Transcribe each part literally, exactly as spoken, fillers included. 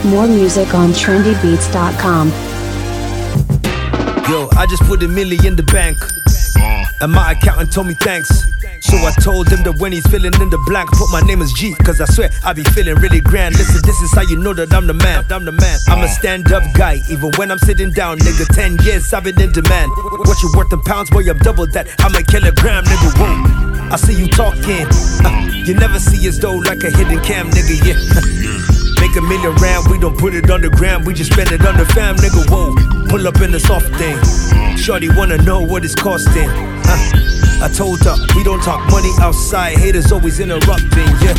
More music on trendy beats dot com. Yo, I just put a million in the bank, and my accountant told me thanks. So I told him that when he's filling in the blank, put my name as G, cause I swear I be feeling really grand. Listen, this is how you know that I'm the man. I'm the man. I'm a stand-up guy, even when I'm sitting down, nigga. Ten years I've been in demand. What you worth in pounds, boy? I'm double that. I'm a kilogram, nigga. Whoa. I see you talking. Uh, you never see us though like a hidden cam, nigga. Yeah. Make a million rand, we don't put it on the gram, we just spend it on the fam, nigga. Whoa. Pull up in the soft thing. Shorty wanna know what it's costing. Uh, I told her, we don't talk money outside, haters always interrupting, yeah.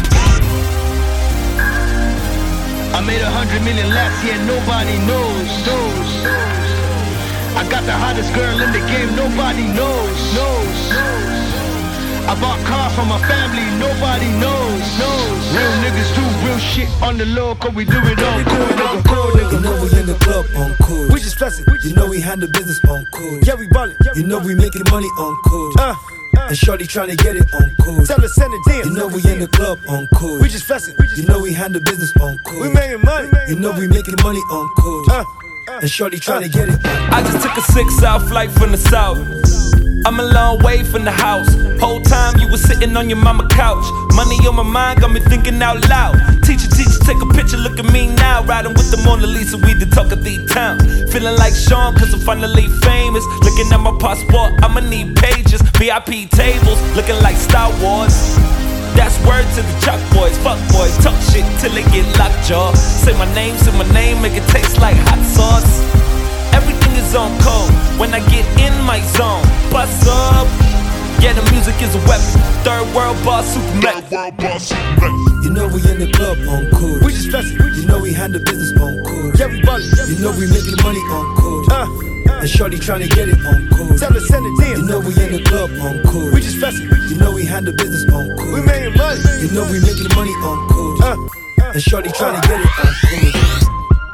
I made a hundred million last year, nobody knows, knows. I got the hottest girl in the game, nobody knows, knows. I bought cars for my family, nobody knows, knows. Real niggas do real shit on the low, cause we do it on cool, on cool, nigga. You know we in the club on cool. We just flexing, you know we handle business on cool. Yeah, we ballin', you know we making money on cool. Uh, and shorty tryna get it on cool. Tell her send it in. You know we in the club on cool. We just flexing, you know we handle business on cool. We making money, you know we making money on cool. Uh, and shorty tryna get it. I just took a six-hour flight from the south. I'm a long way from the house. Whole time you was sitting on your mama couch. Money on my mind got me thinking out loud. Teacher, teacher, take a picture, look at me now. Riding with the Mona Lisa, we the talk of the town. Feeling like Sean, cause I'm finally famous. Looking at my passport, I'ma need pages. V I P tables, looking like Star Wars. That's word to the chalk boys, fuck boys. Talk shit till they get lockjaw. Say my name, say my name, make it taste like hot sauce. Everything is on code when I get in my zone. Bust up, yeah, the music is a weapon. Third world boss, Superman. You know we in the club on cool. We just flexing, you know we handle business on cool. Yeah, we ballin', you know we making money on cool. Uh, and shorty tryna get it on cool. Tell her send it in. You know we in the club on cool. We just flexing, you know we handle business on cool. We making money, you know we making money on cool. Uh, and shorty tryna get it on cool.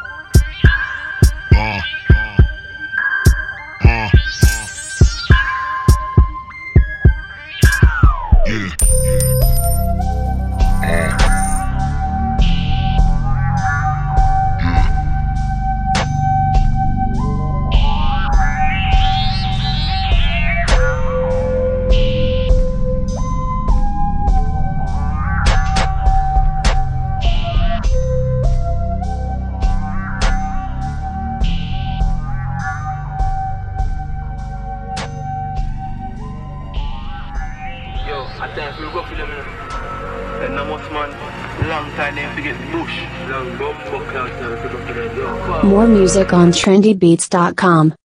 Uh. I think we'll go for them, and not much man, long time they forget the bush. Long bumbo clout, More music on trendy beats dot com.